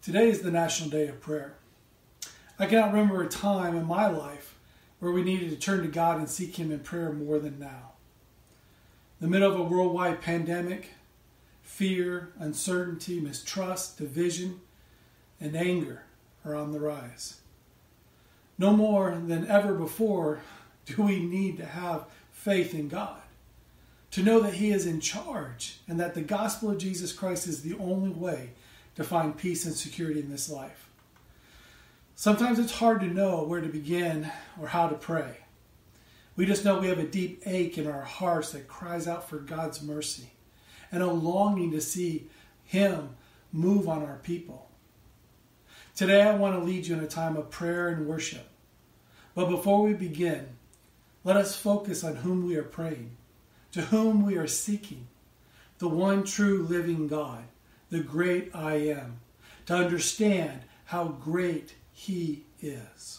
Today is the National Day of Prayer. I cannot remember a time in my life where we needed to turn to God and seek Him in prayer more than now. In the middle of a worldwide pandemic, fear, uncertainty, mistrust, division, and anger are on the rise. No more than ever before do we need to have faith in God, to know that He is in charge and that the gospel of Jesus Christ is the only way to find peace and security in this life. Sometimes it's hard to know where to begin or how to pray. We just know we have a deep ache in our hearts that cries out for God's mercy and a longing to see Him move on our people. Today I want to lead you in a time of prayer and worship. But before we begin, let us focus on whom we are praying, to whom we are seeking, the one true living God, the great I Am, to understand how great He is.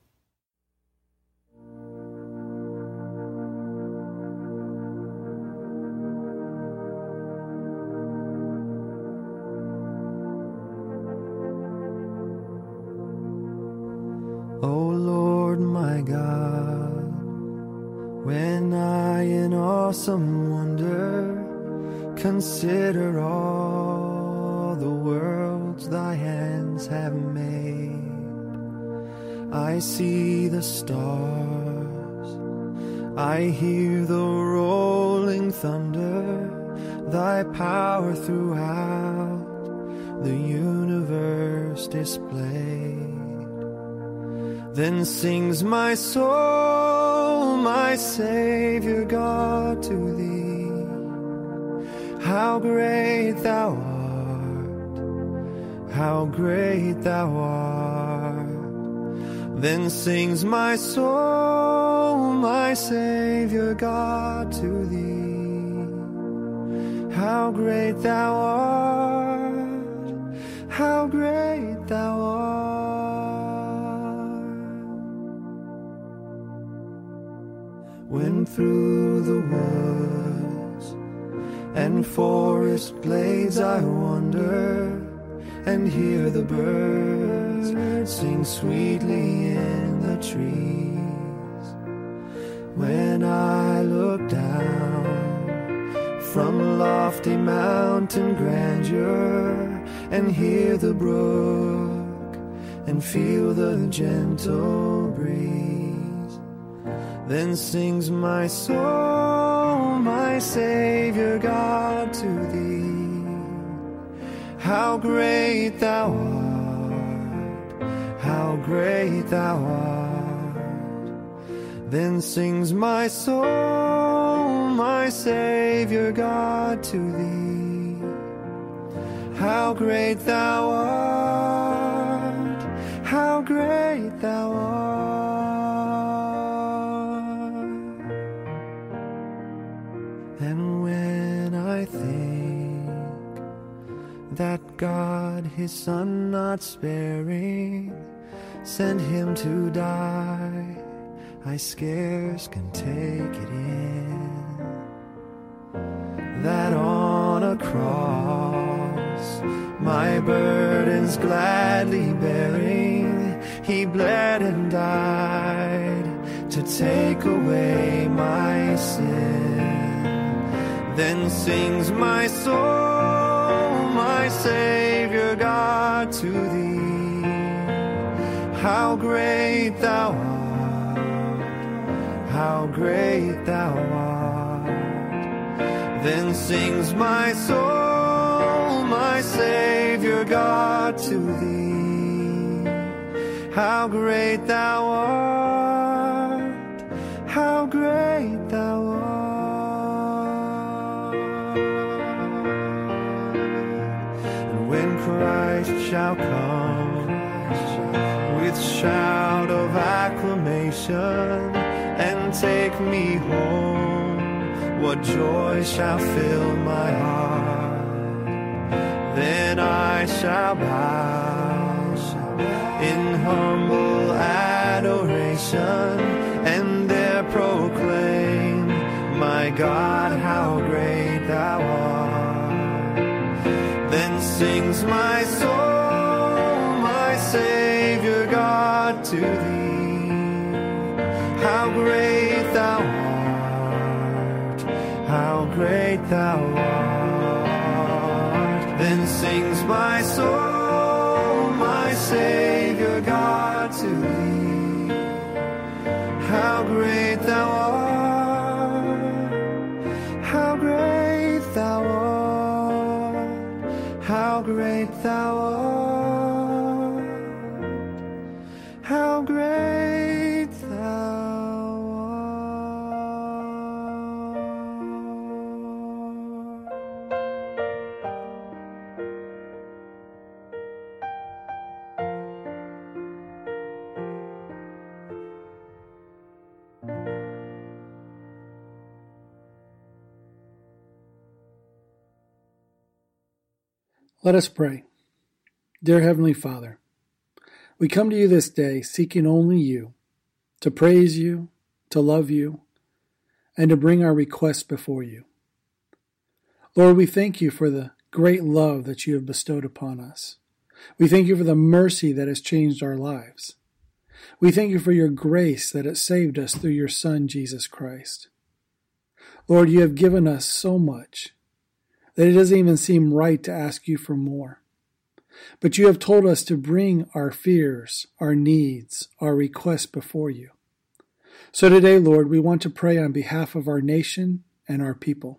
O Lord my God, when I in awesome wonder consider all the worlds thy hands have made, I see the stars, I hear the rolling thunder, thy power throughout the universe displayed. Then sings my soul, my Savior God, to thee. How great thou art, how great thou art. Then sings my soul, my Savior God, to thee. How great thou art, how great thou art. When through the woods and forest glades I wander and hear the birds sing sweetly in the trees, when I look down from lofty mountain grandeur and hear the brook and feel the gentle breeze, then sings my soul, my Savior God, to thee. How great thou art, how great thou art. Then sings my soul, my Savior God, to thee. How great thou art, how great thou art. And when I think that God his Son not sparing sent him to die, I scarce can take it in, that on a cross my burdens gladly bearing, he bled and died to take away my sin. Then sings my soul, my Savior God, to thee. How great thou art, how great thou art. Then sings my soul, my Savior God, to thee. How great thou art, how great thou art. When Christ shall come with shout of acclamation and take me home, what joy shall fill my heart. Then I shall bow in humble adoration and there proclaim, my God, how great thou art. Then sings my soul, to thee. How great thou art, how great thou art. Then sings my soul, my Savior God, to thee. How great thou art, how great thou art, how great thou art, how great thou Let us pray. Dear Heavenly Father, we come to you this day seeking only you, to praise you, to love you, and to bring our requests before you. Lord, we thank you for the great love that you have bestowed upon us. We thank you for the mercy that has changed our lives. We thank you for your grace that has saved us through your Son, Jesus Christ. Lord, you have given us so much that it doesn't even seem right to ask you for more. But you have told us to bring our fears, our needs, our requests before you. So today, Lord, we want to pray on behalf of our nation and our people.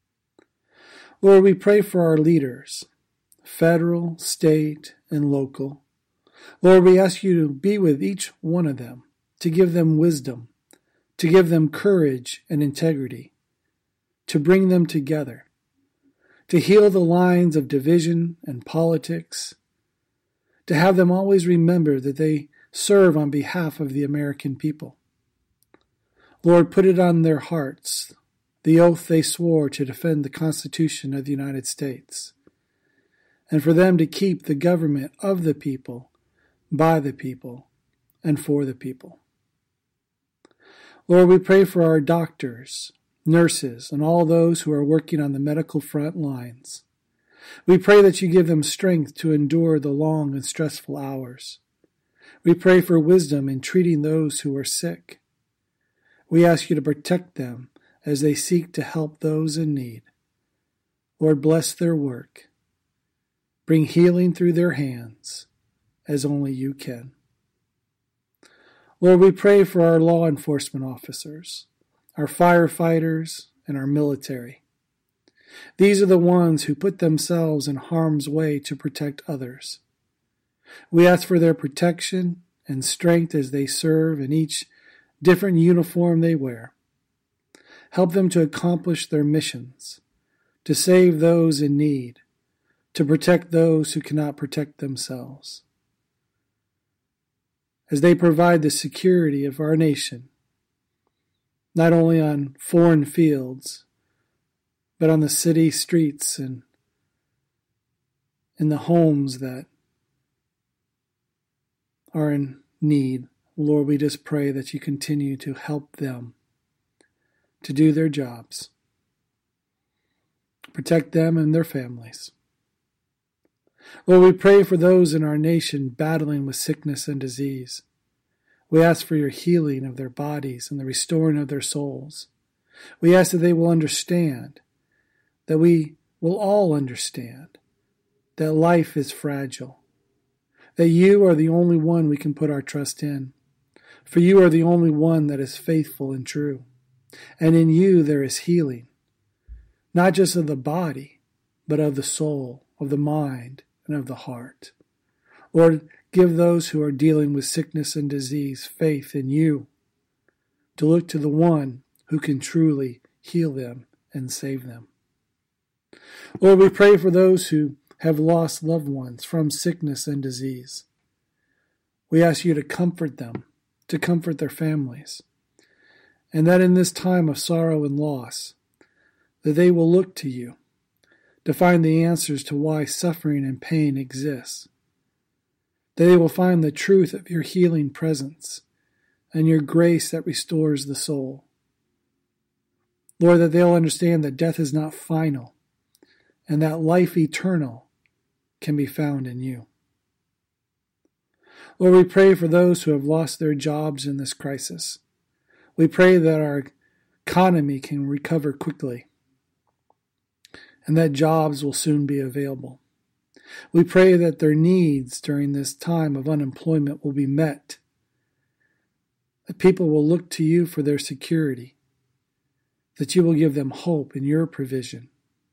Lord, we pray for our leaders, federal, state, and local. Lord, we ask you to be with each one of them, to give them wisdom, to give them courage and integrity, to bring them together, to heal the lines of division and politics, to have them always remember that they serve on behalf of the American people. Lord, put it on their hearts, the oath they swore to defend the Constitution of the United States, and for them to keep the government of the people, by the people, and for the people. Lord, we pray for our doctors, nurses, and all those who are working on the medical front lines. We pray that you give them strength to endure the long and stressful hours. We pray for wisdom in treating those who are sick. We ask you to protect them as they seek to help those in need. Lord, bless their work. Bring healing through their hands, as only you can. Lord, we pray for our law enforcement officers, our firefighters, and our military. These are the ones who put themselves in harm's way to protect others. We ask for their protection and strength as they serve in each different uniform they wear. Help them to accomplish their missions, to save those in need, to protect those who cannot protect themselves. As they provide the security of our nation, not only on foreign fields, but on the city streets and in the homes that are in need. Lord, we just pray that you continue to help them to do their jobs. Protect them and their families. Lord, we pray for those in our nation battling with sickness and disease. We ask for your healing of their bodies and the restoring of their souls. We ask that they will understand, that we will all understand, that life is fragile, that you are the only one we can put our trust in, for you are the only one that is faithful and true, and in you there is healing, not just of the body, but of the soul, of the mind, and of the heart. Lord, give those who are dealing with sickness and disease faith in you, to look to the one who can truly heal them and save them. Lord, we pray for those who have lost loved ones from sickness and disease. We ask you to comfort them, to comfort their families, and that in this time of sorrow and loss, that they will look to you to find the answers to why suffering and pain exists, that they will find the truth of your healing presence and your grace that restores the soul. Lord, that they'll understand that death is not final and that life eternal can be found in you. Lord, we pray for those who have lost their jobs in this crisis. We pray that our economy can recover quickly and that jobs will soon be available. We pray that their needs during this time of unemployment will be met, that people will look to you for their security, that you will give them hope in your provision.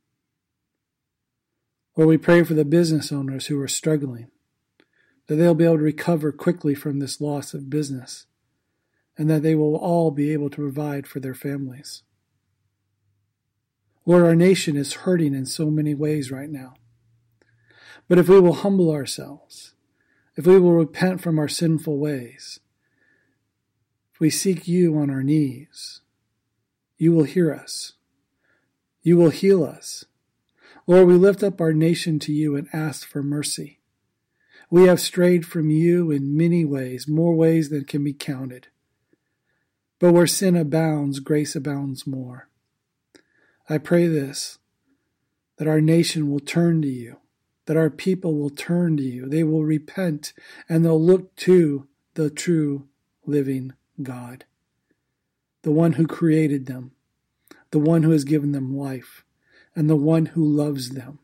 Lord, we pray for the business owners who are struggling, that they'll be able to recover quickly from this loss of business, and that they will all be able to provide for their families. Lord, our nation is hurting in so many ways right now. But if we will humble ourselves, if we will repent from our sinful ways, if we seek you on our knees, you will hear us. You will heal us. Lord, we lift up our nation to you and ask for mercy. We have strayed from you in many ways, more ways than can be counted. But where sin abounds, grace abounds more. I pray this, that our nation will turn to you, that our people will turn to you. They will repent, and they'll look to the true living God, the one who created them, the one who has given them life, and the one who loves them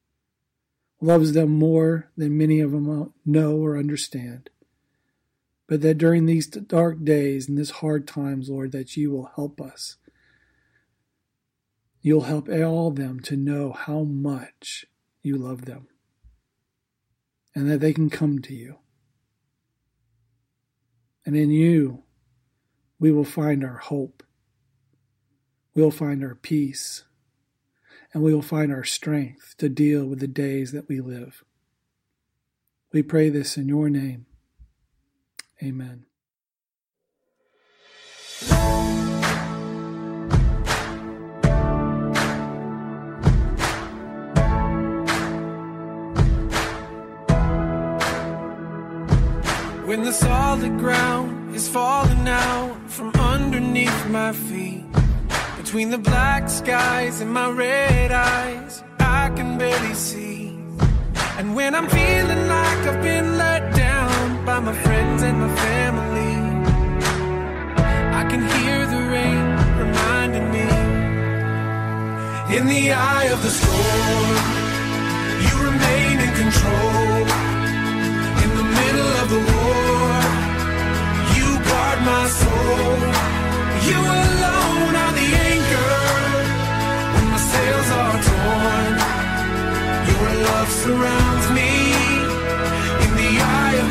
more than many of them know or understand. But that during these dark days and these hard times, Lord, that you will help us. You'll help all of them to know how much you love them, and that they can come to you. And in you, we will find our hope. We'll find our peace. And we will find our strength to deal with the days that we live. We pray this in your name. Amen. When the solid ground is falling out from underneath my feet, between the black skies and my red eyes, I can barely see. And when I'm feeling like I've been let down by my friends and my family, I can hear the rain reminding me. In the eye of the storm, you remain in control. In the middle of the war, you guard my soul. You alone are the anchor when my sails are torn. Your love surrounds me in the eye of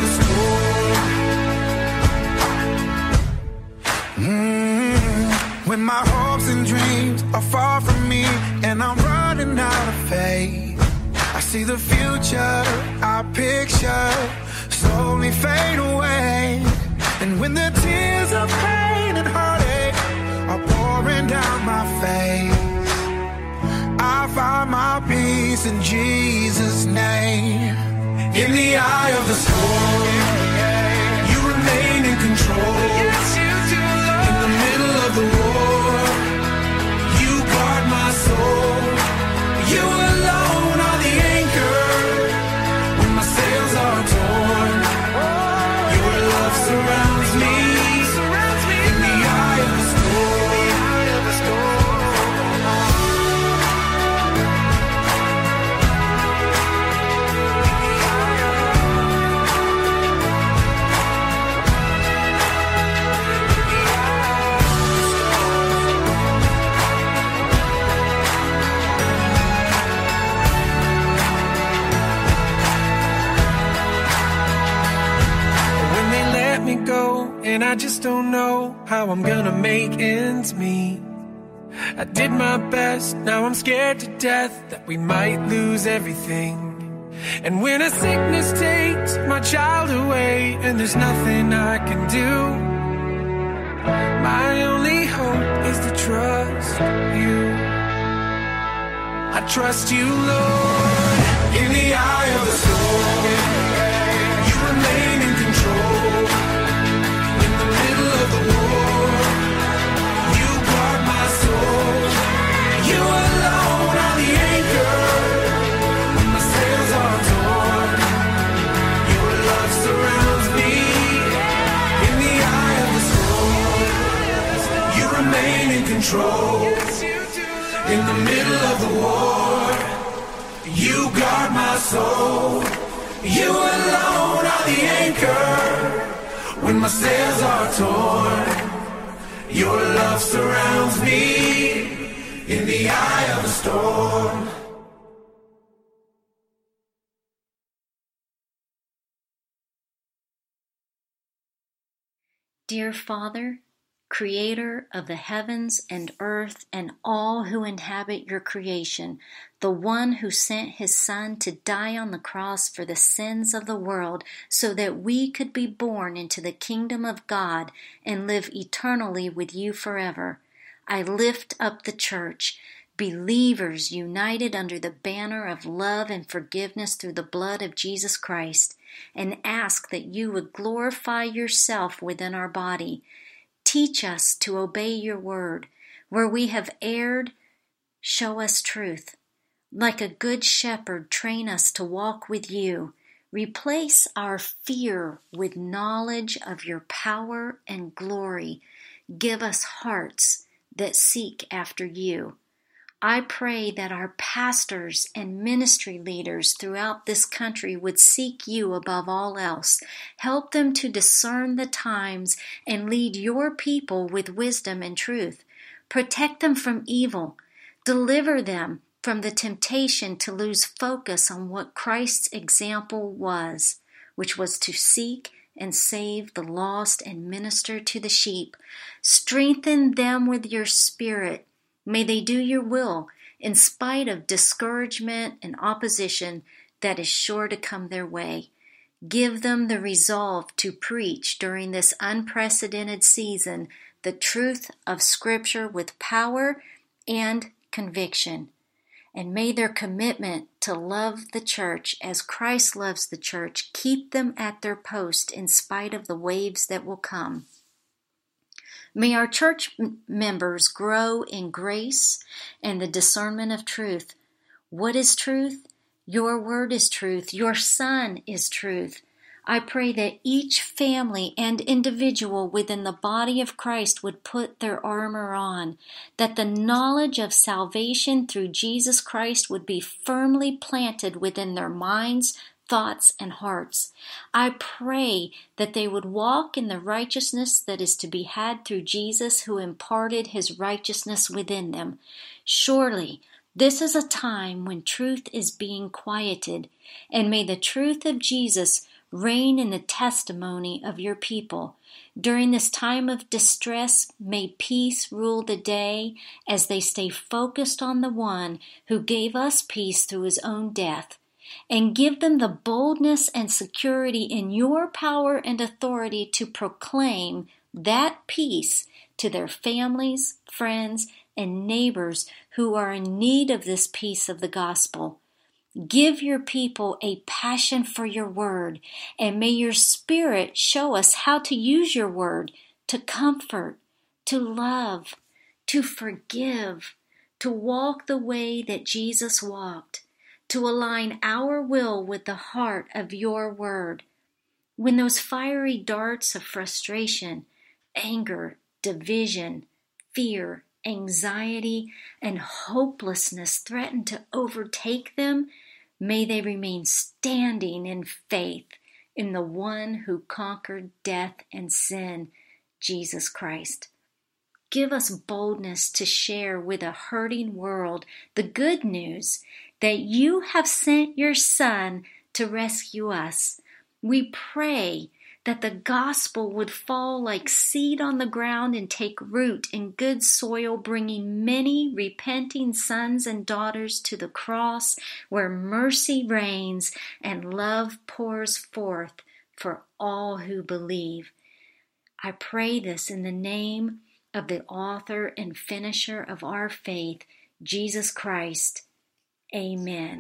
the storm. When my hopes and dreams are far from me and I'm running out of faith, I see the future I picture slowly fade away. And when the tears of pain and heartache are pouring down my face, I find my peace in Jesus' name. In the eye of the storm, you remain in control. Yes, you do, Lord. In the middle of the war, you guard my soul. You alone are the anchor when my sails are torn. Your love surrounds me in the eye of the storm. And I just don't know how I'm gonna make ends meet. I did my best, now I'm scared to death that we might lose everything. And when a sickness takes my child away and there's nothing I can do, my only hope is to trust you. I trust you, Lord. In the eye of the storm, you remain in control. Of the war, you guard my soul. You alone are the anchor when my sails are torn. Your love surrounds You alone are the anchor when my sails are torn. Your love surrounds me in the eye of the storm. Dear Father, Creator of the heavens and earth and all who inhabit your creation, the one who sent his Son to die on the cross for the sins of the world so that we could be born into the kingdom of God and live eternally with you forever. I lift up the church, believers united under the banner of love and forgiveness through the blood of Jesus Christ, and ask that you would glorify yourself within our body. Teach us to obey your word. Where we have erred, show us truth. Like a good shepherd, train us to walk with you. Replace our fear with knowledge of your power and glory. Give us hearts that seek after you. I pray that our pastors and ministry leaders throughout this country would seek you above all else. Help them to discern the times and lead your people with wisdom and truth. Protect them from evil. Deliver them from the temptation to lose focus on what Christ's example was, which was to seek and save the lost and minister to the sheep. Strengthen them with your Spirit. May they do your will in spite of discouragement and opposition that is sure to come their way. Give them the resolve to preach during this unprecedented season the truth of Scripture with power and conviction. And may their commitment to love the church as Christ loves the church keep them at their post in spite of the waves that will come. May our church members grow in grace and the discernment of truth. What is truth? Your word is truth. Your Son is truth. I pray that each family and individual within the body of Christ would put their armor on, that the knowledge of salvation through Jesus Christ would be firmly planted within their minds, thoughts, and hearts. I pray that they would walk in the righteousness that is to be had through Jesus, who imparted his righteousness within them. Surely, this is a time when truth is being quieted, and may the truth of Jesus reign in the testimony of your people. During this time of distress, may peace rule the day as they stay focused on the one who gave us peace through his own death. And give them the boldness and security in your power and authority to proclaim that peace to their families, friends, and neighbors who are in need of this peace of the gospel. Give your people a passion for your word, and may your Spirit show us how to use your word to comfort, to love, to forgive, to walk the way that Jesus walked, to align our will with the heart of your word. When those fiery darts of frustration, anger, division, fear, anxiety, and hopelessness threaten to overtake them, may they remain standing in faith in the one who conquered death and sin, Jesus Christ. Give us boldness to share with a hurting world the good news that you have sent your Son to rescue us. We pray that the gospel would fall like seed on the ground and take root in good soil, bringing many repenting sons and daughters to the cross where mercy reigns and love pours forth for all who believe. I pray this in the name of the author and finisher of our faith, Jesus Christ. Amen.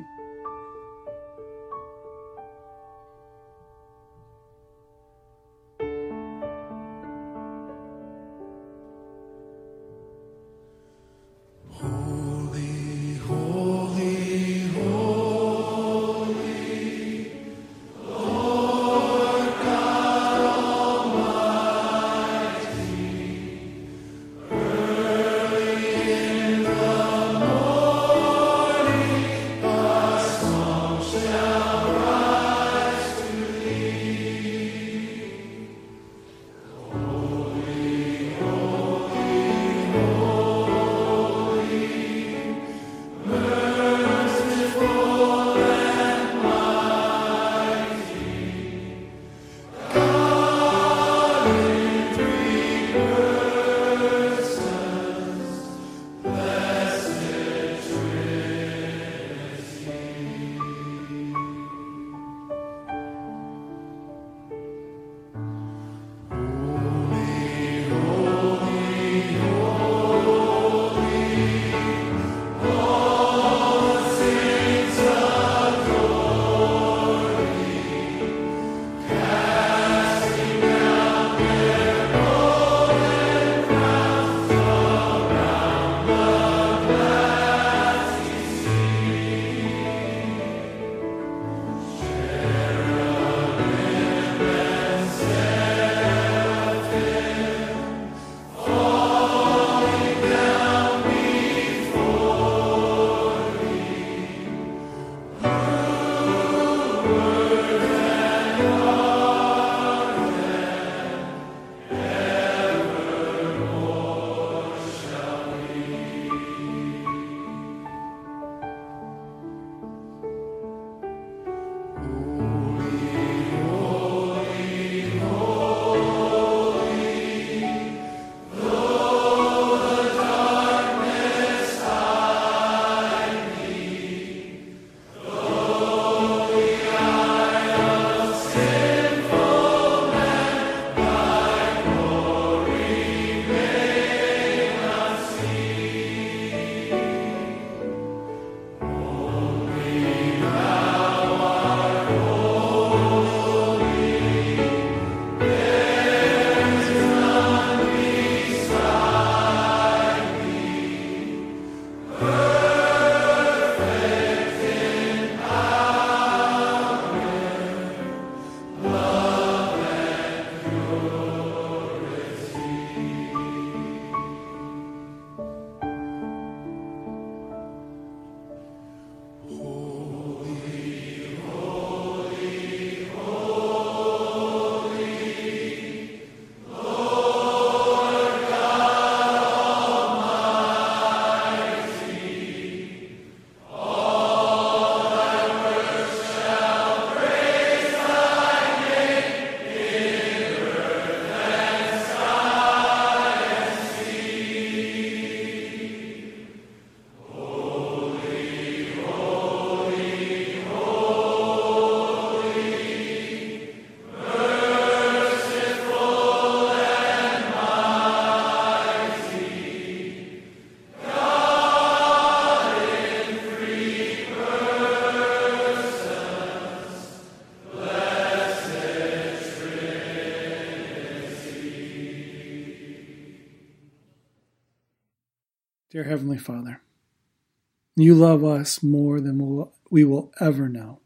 Dear Heavenly Father, you love us more than we will ever know.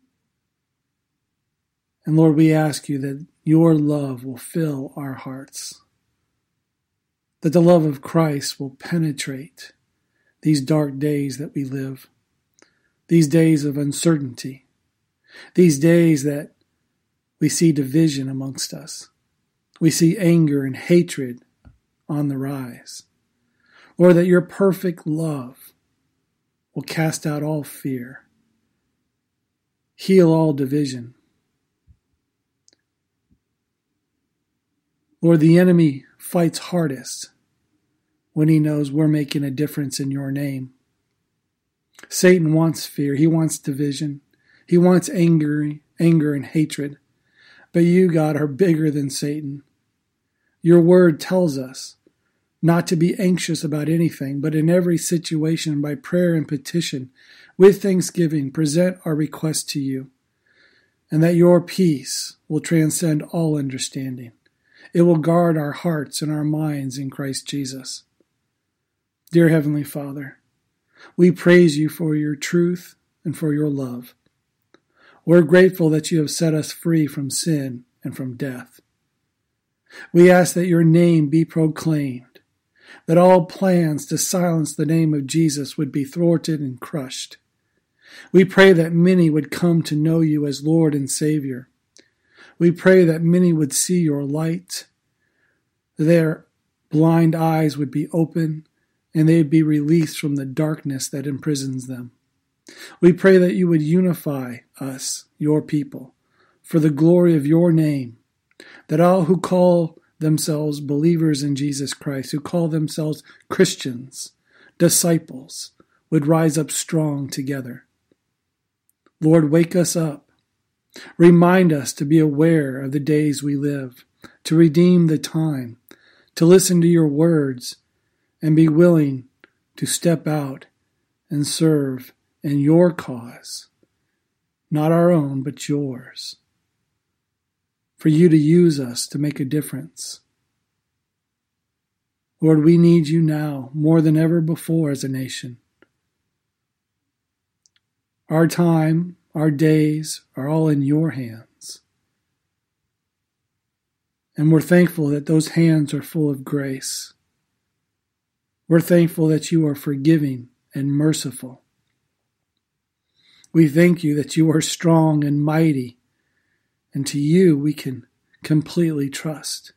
And Lord, we ask you that your love will fill our hearts, that the love of Christ will penetrate these dark days that we live, these days of uncertainty, these days that we see division amongst us. We see anger and hatred on the rise. Lord, that your perfect love will cast out all fear, heal all division. Lord, the enemy fights hardest when he knows we're making a difference in your name. Satan wants fear. He wants division. He wants anger and hatred. But you, God, are bigger than Satan. Your word tells us not to be anxious about anything, but in every situation, by prayer and petition, with thanksgiving, present our request to you, and that your peace will transcend all understanding. It will guard our hearts and our minds in Christ Jesus. Dear Heavenly Father, we praise you for your truth and for your love. We're grateful that you have set us free from sin and from death. We ask that your name be proclaimed, that all plans to silence the name of Jesus would be thwarted and crushed. We pray that many would come to know you as Lord and Savior. We pray that many would see your light, their blind eyes would be open, and they would be released from the darkness that imprisons them. We pray that you would unify us, your people, for the glory of your name, that all who call themselves believers in Jesus Christ, who call themselves Christians, disciples, would rise up strong together. Lord, wake us up. Remind us to be aware of the days we live, to redeem the time, to listen to your words, and be willing to step out and serve in your cause, not our own, but yours, for you to use us to make a difference. Lord, we need you now more than ever before as a nation. Our time, our days are all in your hands. And we're thankful that those hands are full of grace. We're thankful that you are forgiving and merciful. We thank you that you are strong and mighty, and to you we can completely trust.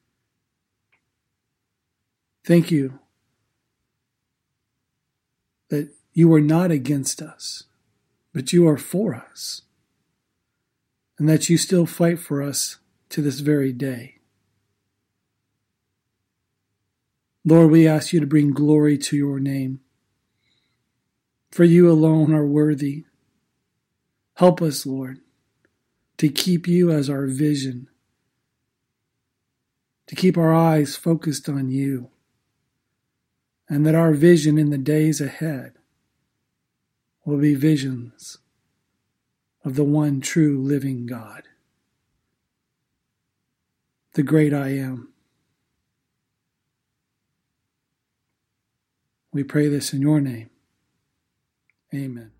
Thank you that you are not against us, but you are for us, and that you still fight for us to this very day. Lord, we ask you to bring glory to your name, for you alone are worthy. Help us, Lord, to keep you as our vision, to keep our eyes focused on you, and that our vision in the days ahead will be visions of the one true living God, the great I am. We pray this in your name. Amen.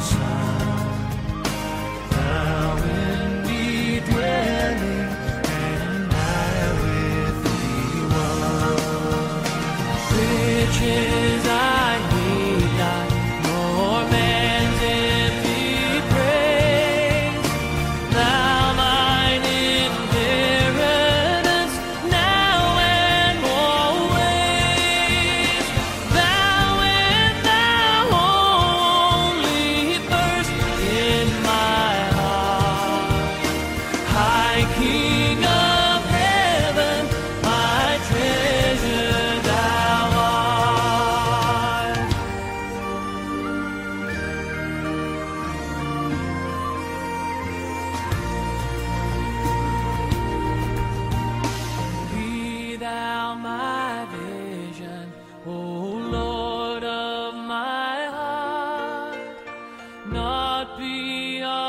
Not beyond